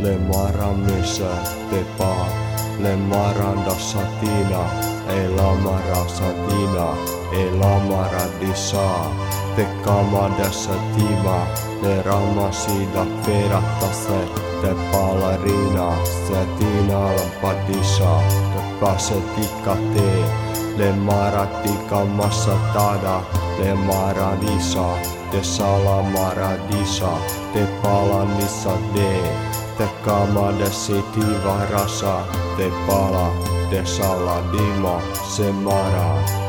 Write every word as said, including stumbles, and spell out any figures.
le maramisa te pa, le maranda satina, e la mara satina, e la mara disa, te kamada satima, le ramasida verata se, te palarina, satina lampadisa, te pasetika te, le maratika masatada, le maradisa, te sala maradisa, te palanisa de, te kamada sitiva rasa, te pala, te saladima, se mara.